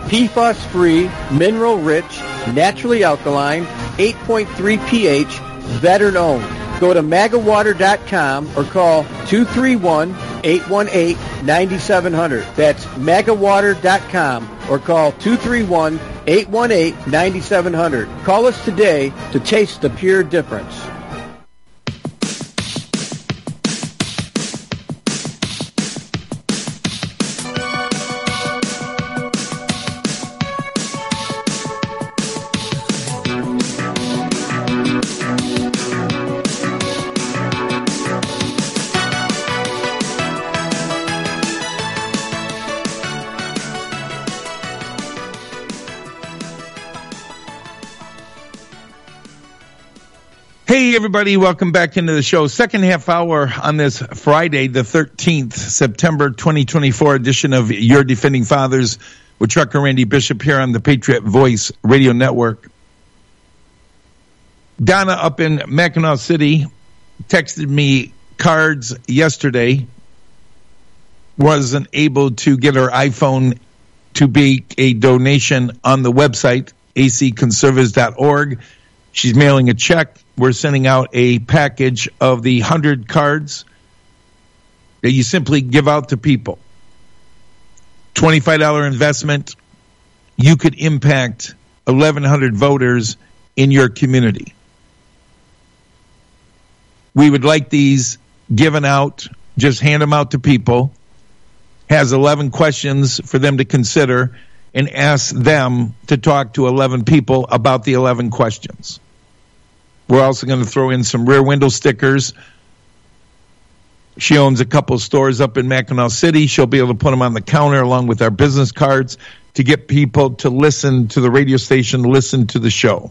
PFAS-free, mineral-rich, naturally alkaline, 8.3 pH, veteran-owned. Go to magawater.com or call 231-818-9700. That's magawater.com or call 231-818-9700. Call us today to taste the pure difference. Hey, everybody. Welcome back into the show. Second half hour on this Friday, the 13th, September 2024 edition of Your Defending Fathers with Trucker Randy Bishop here on the Patriot Voice Radio Network. Donna up in Mackinac City texted me cards yesterday. Wasn't able to get her iPhone to make a donation on the website, acconservatives.org. She's mailing a check. We're sending out a package of the 100 cards that you simply give out to people. $25 investment. You could impact 1,100 voters in your community. We would like these given out. Just hand them out to people. Has 11 questions for them to consider and ask them to talk to 11 people about the 11 questions. We're also going to throw in some rear window stickers. She owns a couple stores up in Mackinac City. She'll be able to put them on the counter along with our business cards to get people to listen to the radio station, listen to the show.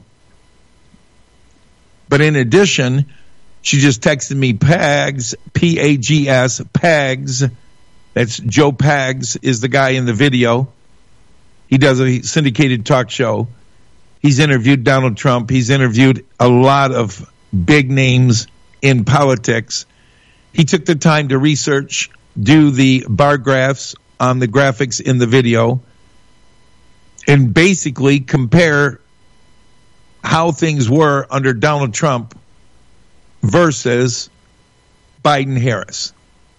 But in addition, she just texted me Pags, P-A-G-S, Pags. That's Joe Pags is the guy in the video. He does a syndicated talk show. He's interviewed Donald Trump. He's interviewed a lot of big names in politics. He took the time to research, do the bar graphs on the graphics in the video, and basically compare how things were under Donald Trump versus Biden-Harris.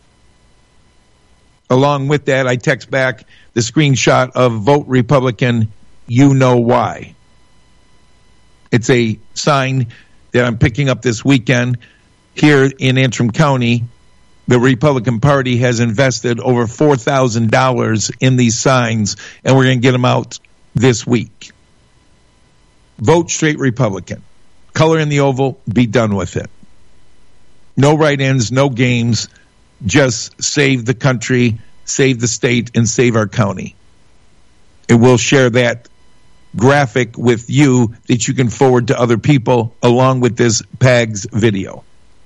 Along with that, I text back the screenshot of Vote Republican, You Know Why. It's a sign that I'm picking up this weekend here in Antrim County. The Republican Party has invested over $4,000 in these signs, and we're going to get them out this week. Vote straight Republican. Color in the oval, be done with it. No write-ins, no games. Just save the country, save the state, and save our county. And we'll share that graphic with you that you can forward to other people along with this PAGS video.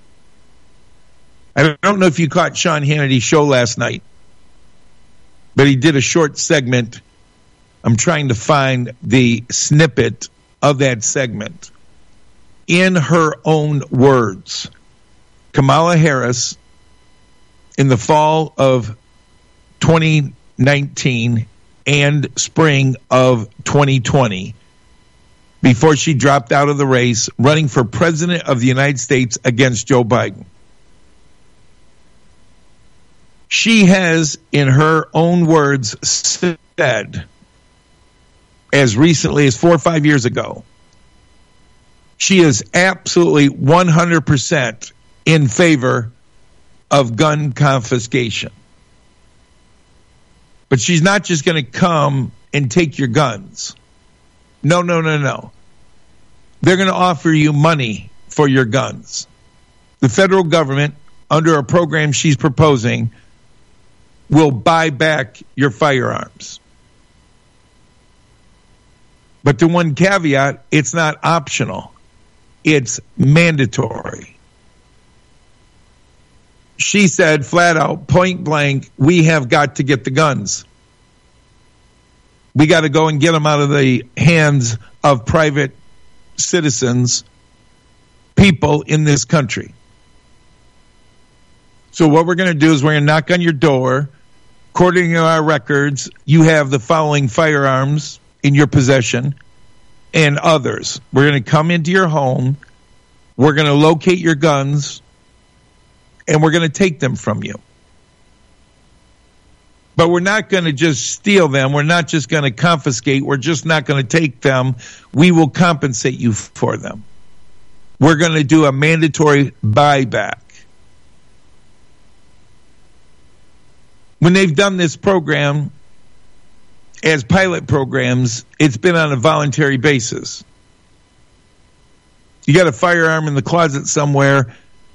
I don't know if you caught Sean Hannity's show last night, but he did a short segment. I'm trying to find the snippet of that segment. In her own words, Kamala Harris, in the fall of 2019 and spring of 2020, before she dropped out of the race, running for president of the United States against Joe Biden. She has, in her own words, said, as recently as 4 or 5 years ago, she is absolutely 100% in favor of gun confiscation. But she's not just going to come and take your guns. No. They're going to offer you money for your guns. The federal government, under a program she's proposing, will buy back your firearms. But the one caveat, it's not optional. It's mandatory. She said flat out, point blank, we have got to get the guns. We got to go and get them out of the hands of private citizens, people in this country. So what we're going to do is we're going to knock on your door, according to our records, you have the following firearms in your possession and others. We're going to come into your home. We're going to locate your guns, and we're going to take them from you. But we're not going to just steal them. We're not just going to confiscate. We're just not going to take them. We will compensate you for them. We're going to do a mandatory buyback. When they've done this program as pilot programs, it's been on a voluntary basis. You got a firearm in the closet somewhere.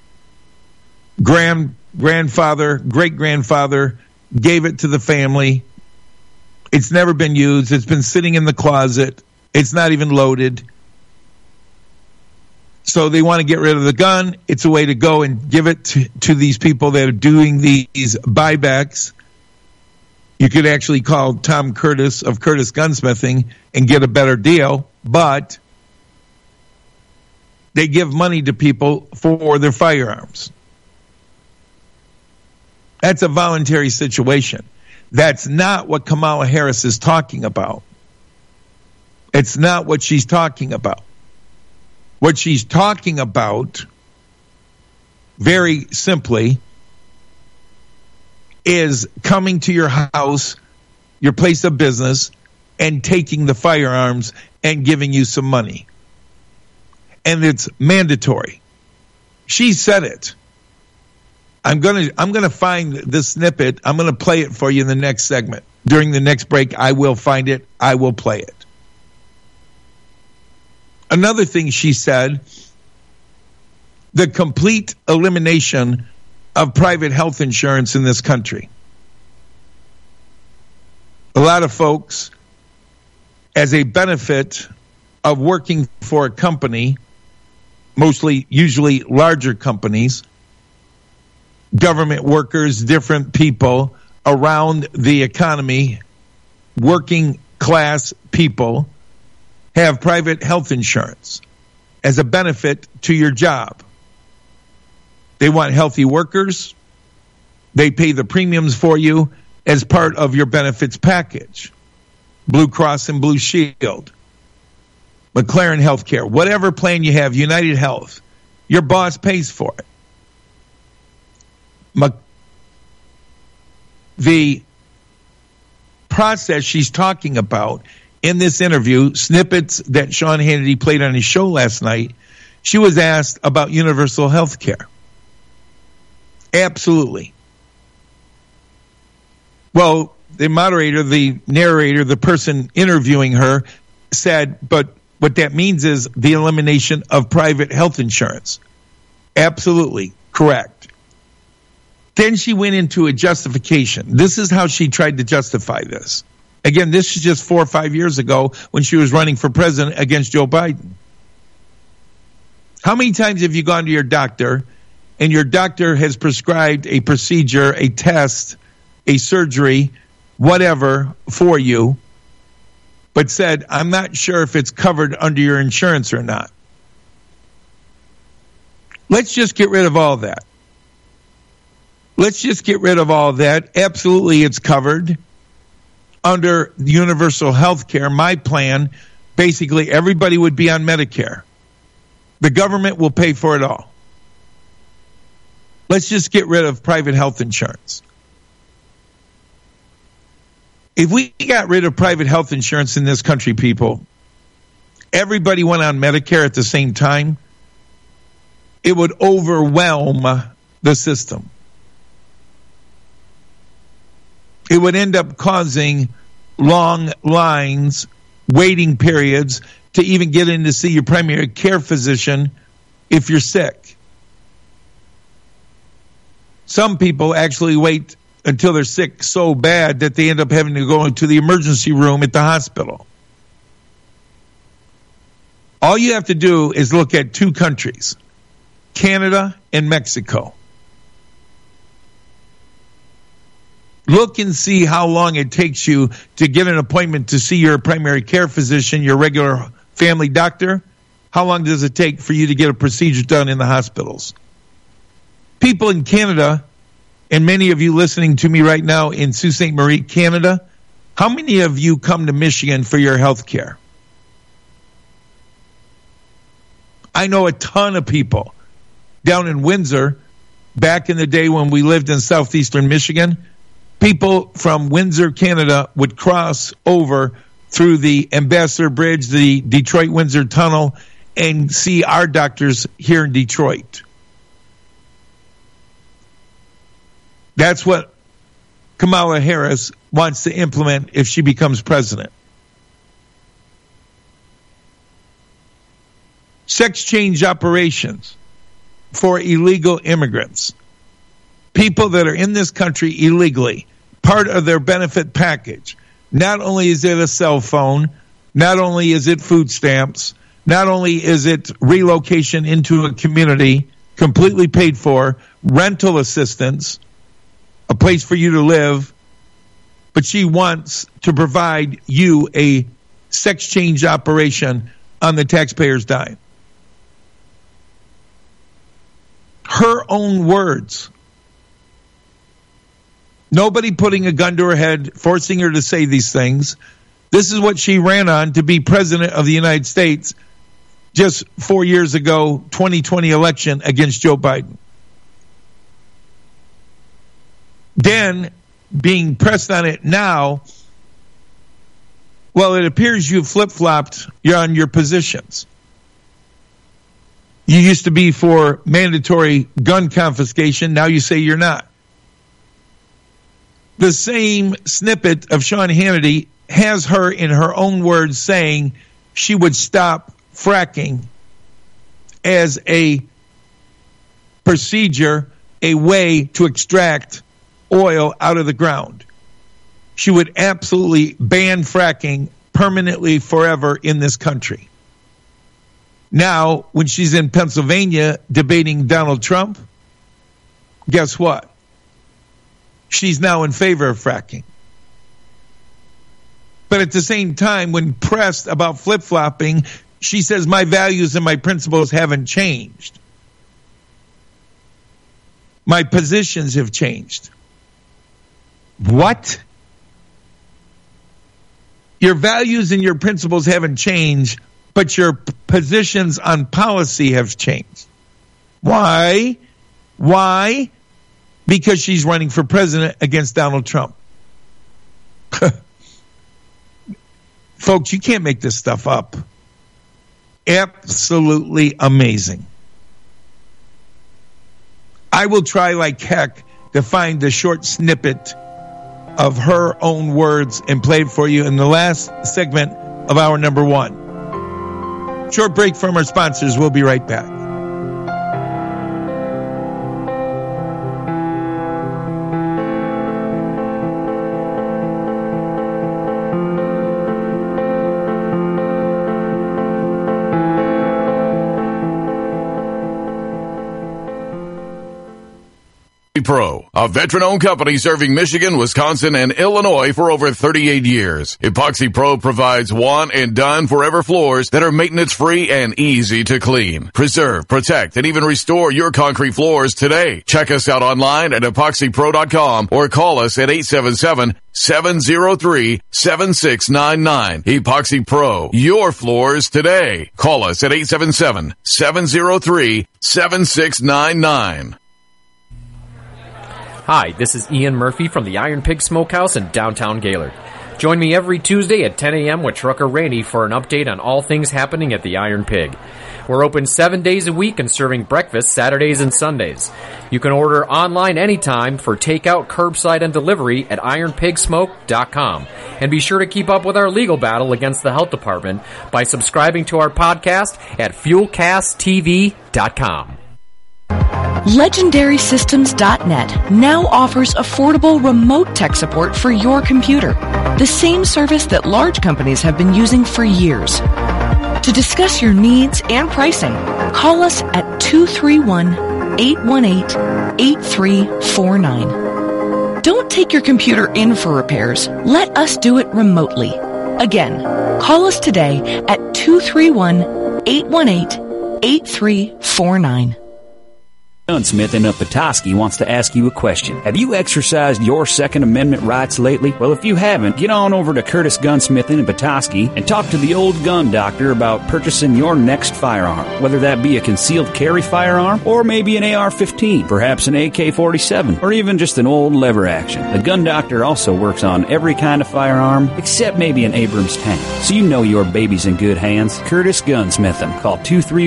Grandfather, great-grandfather gave it to the family. It's never been used. It's been sitting in the closet. It's not even loaded. So they want to get rid of the gun. It's a way to go and give it to these people that are doing these buybacks. You could actually call Tom Curtis of Curtis Gunsmithing and get a better deal, but they give money to people for their firearms. That's a voluntary situation. That's not what Kamala Harris is talking about. It's not what she's talking about. What she's talking about, very simply, is coming to your house, your place of business, and taking the firearms and giving you some money. And it's mandatory. She said it. I'm gonna find this snippet. I'm gonna play it for you in the next segment. During the next break, I will find it. I will play it. Another thing she said, the complete elimination of private health insurance in this country. A lot of folks, as a benefit of working for a company, usually larger companies, government workers, different people around the economy, working class people, have private health insurance as a benefit to your job. They want healthy workers. They pay the premiums for you as part of your benefits package. Blue Cross and Blue Shield, McLaren Healthcare, whatever plan you have, United Health, your boss pays for it. The process she's talking about in this interview, snippets that Sean Hannity played on his show last night, she was asked about universal health care. Absolutely. Well, the moderator, the narrator, the person interviewing her said, but what that means is the elimination of private health insurance. Absolutely correct. Then she went into a justification. This is how she tried to justify this. Again, this is just 4 or 5 years ago when she was running for president against Joe Biden. How many times have you gone to your doctor and your doctor has prescribed a procedure, a test, a surgery, whatever for you, but said, I'm not sure if it's covered under your insurance or not? Let's just get rid of all that. Let's just get rid of all that. Absolutely, it's covered under universal health care. My plan, basically everybody would be on Medicare. The government will pay for it all. Let's just get rid of private health insurance. If we got rid of private health insurance in this country, people, everybody went on Medicare at the same time, it would overwhelm the system. It would end up causing long lines, waiting periods to even get in to see your primary care physician if you're sick. Some people actually wait until they're sick so bad that they end up having to go into the emergency room at the hospital. All you have to do is look at 2 countries, Canada and Mexico. Look and see how long it takes you to get an appointment to see your primary care physician, your regular family doctor. How long does it take for you to get a procedure done in the hospitals? People in Canada and many of you listening to me right now in Sault Ste. Marie, Canada, how many of you come to Michigan for your health care? I know a ton of people down in Windsor, back in the day when we lived in southeastern Michigan. People from Windsor, Canada would cross over through the Ambassador Bridge, the Detroit-Windsor Tunnel, and see our doctors here in Detroit. That's what Kamala Harris wants to implement if she becomes president. Sex change operations for illegal immigrants. People that are in this country illegally, part of their benefit package. Not only is it a cell phone, not only is it food stamps, not only is it relocation into a community completely paid for, rental assistance, a place for you to live, but she wants to provide you a sex change operation on the taxpayer's dime. Her own words. Nobody putting a gun to her head, forcing her to say these things. This is what she ran on to be president of the United States just 4 years ago, 2020 election against Joe Biden. Then, being pressed on it now, well, it appears you've flip-flopped on your positions. You used to be for mandatory gun confiscation. Now you say you're not. The same snippet of Sean Hannity has her in her own words saying she would stop fracking as a procedure, a way to extract oil out of the ground. She would absolutely ban fracking permanently forever in this country. Now, when she's in Pennsylvania debating Donald Trump, guess what? She's now in favor of fracking. But at the same time, when pressed about flip-flopping, she says, my values and my principles haven't changed. My positions have changed. What? Your values and your principles haven't changed, but your positions on policy have changed. Why? Why? Because she's running for president against Donald Trump. Folks, you can't make this stuff up. Absolutely amazing. I will try like heck to find the short snippet of her own words and play it for you in the last segment of hour number 1. Short break from our sponsors. We'll be right back. Pro, a veteran-owned company serving Michigan, Wisconsin, and Illinois for over 38 years. Epoxy Pro provides one and done forever floors that are maintenance-free and easy to clean. Preserve, protect, and even restore your concrete floors today. Check us out online at epoxypro.com or call us at 877-703-7699. Epoxy Pro, your floors today. Call us at 877-703-7699. Hi, this is Ian Murphy from the Iron Pig Smokehouse in downtown Gaylord. Join me every Tuesday at 10 a.m. with Trucker Randy for an update on all things happening at the Iron Pig. We're open 7 days a week and serving breakfast Saturdays and Sundays. You can order online anytime for takeout, curbside, and delivery at ironpigsmoke.com. And be sure to keep up with our legal battle against the health department by subscribing to our podcast at fuelcasttv.com. LegendarySystems.net now offers affordable remote tech support for your computer, the same service that large companies have been using for years. To discuss your needs and pricing, call us at 231-818-8349. Don't take your computer in for repairs. Let us do it remotely. Again, call us today at 231-818-8349. Gunsmith in Petoskey wants to ask you a question. Have you exercised your Second Amendment rights lately? Well, if you haven't, get on over to Curtis Gunsmith in Petoskey and talk to the old gun doctor about purchasing your next firearm. Whether that be a concealed carry firearm or maybe an AR-15, perhaps an AK-47, or even just an old lever action. The gun doctor also works on every kind of firearm except maybe an Abrams tank. So you know your baby's in good hands. Curtis Gunsmith. Call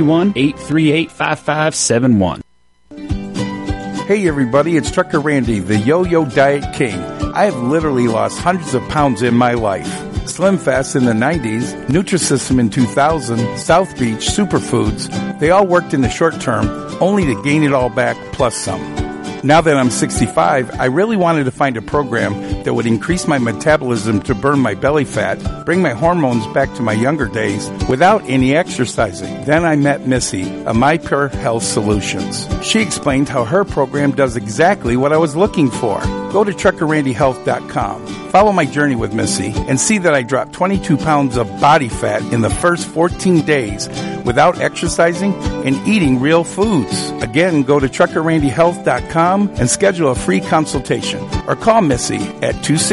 231-838-5571. Hey everybody, it's Trucker Randy, the Yo-Yo Diet King. I have literally lost hundreds of pounds in my life. Slim Fast in the 90s, Nutrisystem in 2000, South Beach, Superfoods, they all worked in the short term, only to gain it all back plus some. Now that I'm 65, I really wanted to find a program that would increase my metabolism to burn my belly fat, bring my hormones back to my younger days without any exercising. Then I met Missy of My Pure Health Solutions. She explained how her program does exactly what I was looking for. Go to TruckerRandyHealth.com. Follow my journey with Missy and see that I dropped 22 pounds of body fat in the first 14 days without exercising and eating real foods. Again, go to TruckerRandyHealth.com and schedule a free consultation or call Missy at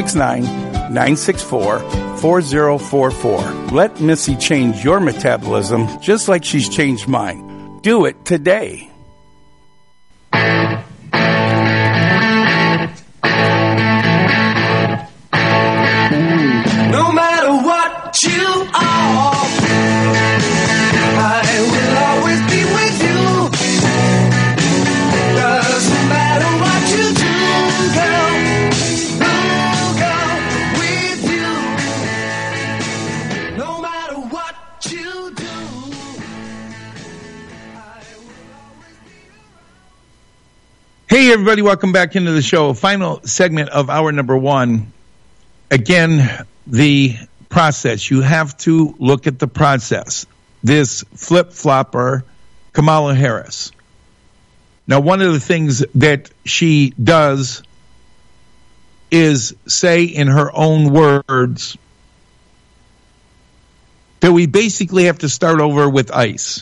269-964-4044. Let Missy change your metabolism just like she's changed mine. Do it today. No matter what you are, I will always be with you. Doesn't matter what you do, girl, with you. No matter what you do, I will always be around. Hey, everybody, welcome back into the show. Final segment of hour number one. Again, the process. You have to look at the process. This flip-flopper, Kamala Harris. Now, one of the things that she does is say in her own words that we basically have to start over with ICE.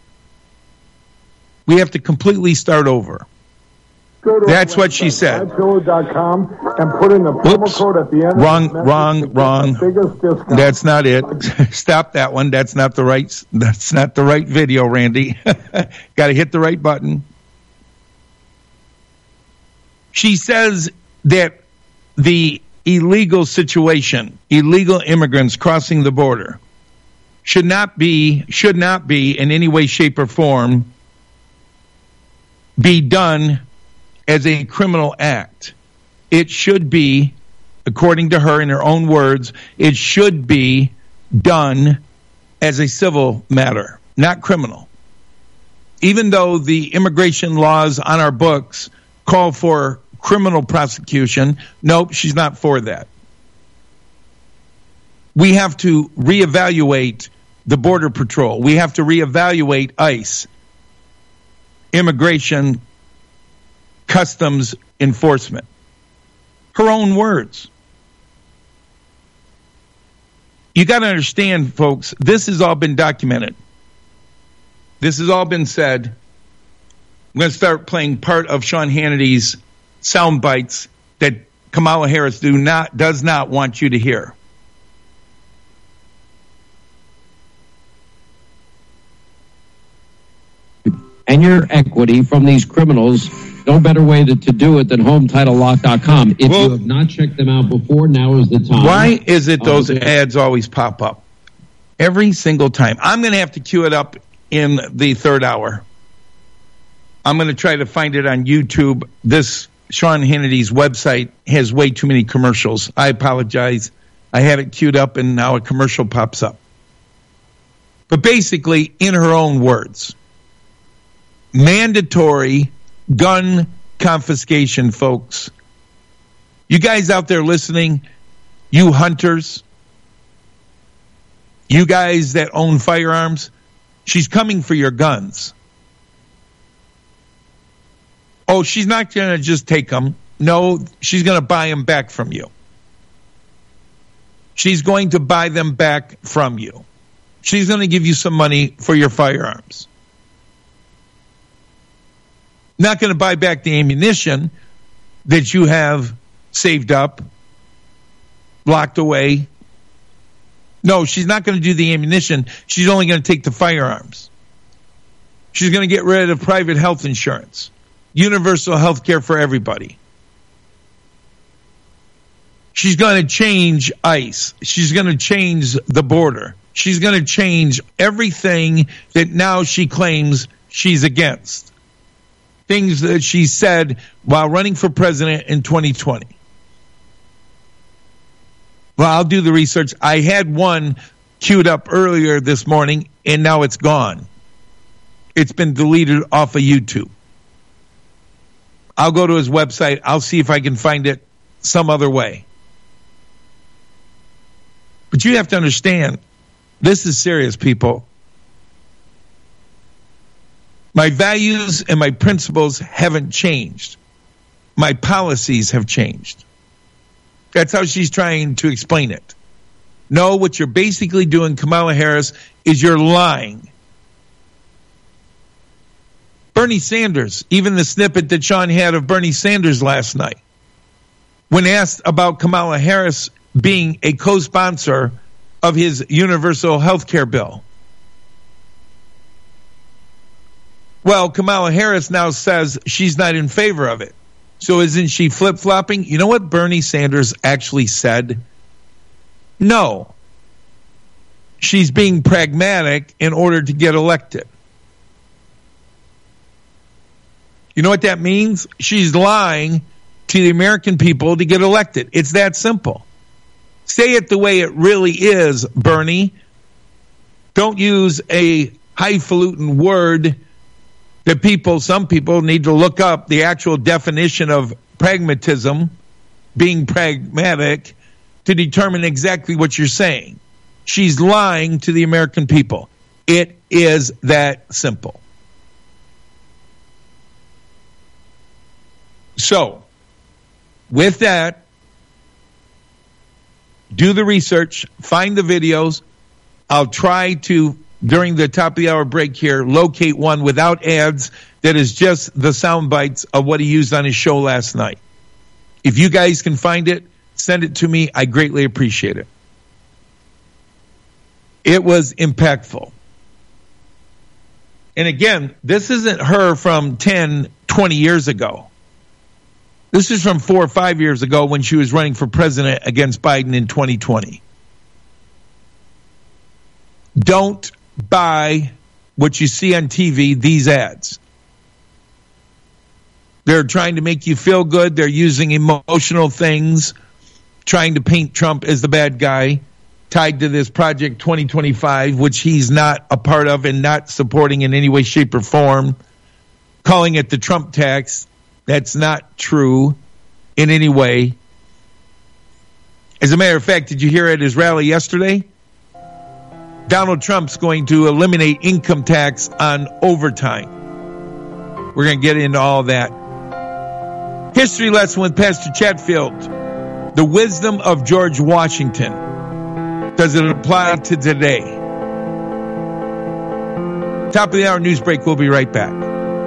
We have to completely start over. That's what she said. MyPillow.com and put in the promo code at the end. Wrong. That's not it. Stop that one. That's not the right video, Randy. Got to hit the right button. She says that the illegal situation, illegal immigrants crossing the border, should not be in any way, shape, or form be done as a criminal act. It should be, according to her in her own words, it should be done as a civil matter, not criminal. Even though the immigration laws on our books call for criminal prosecution, nope, she's not for that. We have to reevaluate the Border Patrol. We have to reevaluate ICE, immigration, customs enforcement. Her own words. You got to understand, folks, this has all been documented. This has all been said. I'm going to start playing part of Sean Hannity's sound bites that Kamala Harris does not want you to hear. And your equity from these criminals, no better way to do it than HomeTitleLock.com. If you have not checked them out before, now is the time. Why is it those ads always pop up? Every single time. I'm going to have to cue it up in the third hour. I'm going to try to find it on YouTube. This Sean Hannity's website has way too many commercials. I apologize. I had it queued up and now a commercial pops up. But basically, in her own words, mandatory gun confiscation, folks. You guys out there listening, you hunters, you guys that own firearms, she's coming for your guns. Oh, she's not going to just take them. No, she's going to buy them back from you. She's going to buy them back from you. She's going to give you some money for your firearms. Not going to buy back the ammunition that you have saved up, locked away. No, she's not going to do the ammunition. She's only going to take the firearms. She's going to get rid of private health insurance, universal health care for everybody. She's going to change ICE. She's going to change the border. She's going to change everything that now she claims she's against. Things that she said while running for president in 2020. Well, I'll do the research. I had one queued up earlier this morning, and now it's gone. It's been deleted off of YouTube. I'll go to his website. I'll see if I can find it some other way. But you have to understand, this is serious, people. My values and my principles haven't changed. My policies have changed. That's how she's trying to explain it. No, what you're basically doing, Kamala Harris, is you're lying. Bernie Sanders, even the snippet that Sean had of Bernie Sanders last night, when asked about Kamala Harris being a co-sponsor of his universal health care bill. Well, Kamala Harris now says she's not in favor of it. So isn't she flip-flopping? You know what Bernie Sanders actually said? No. She's being pragmatic in order to get elected. You know what that means? She's lying to the American people to get elected. It's that simple. Say it the way it really is, Bernie. Don't use a highfalutin word that some people need to look up the actual definition of pragmatism, being pragmatic, to determine exactly what you're saying. She's lying to the American people. It is that simple. So, with that, do the research, find the videos. I'll try to, during the top of the hour break here, locate one without ads that is just the sound bites of what he used on his show last night. If you guys can find it, send it to me. I greatly appreciate it. It was impactful. And again, this isn't her from 10, 20 years ago. This is from 4 or 5 years ago when she was running for president against Biden in 2020. Don't buy what you see on TV, these ads. They're trying to make you feel good. They're using emotional things, trying to paint Trump as the bad guy, tied to this Project 2025, which he's not a part of and not supporting in any way, shape, or form, calling it the Trump tax. That's not true in any way. As a matter of fact, did you hear at his rally yesterday? Donald Trump's going to eliminate income tax on overtime. We're going to get into all that. History lesson with Pastor Chatfield. The wisdom of George Washington. Does it apply to today? Top of the hour news break. We'll be right back.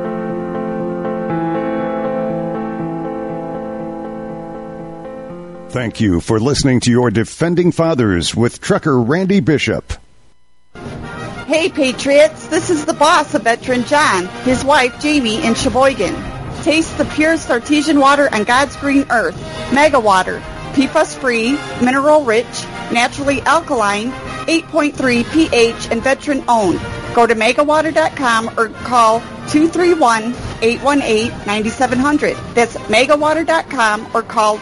Thank you for listening to your Defending Fathers with Trucker Randy Bishop. Hey, Patriots, this is the boss of Veteran John, his wife Jamie in Sheboygan. Taste the purest artesian water on God's green earth. Mega Water, PFAS-free, mineral-rich, naturally alkaline, 8.3 pH, and veteran-owned. Go to megawater.com or call 231-818-9700. That's megawater.com or call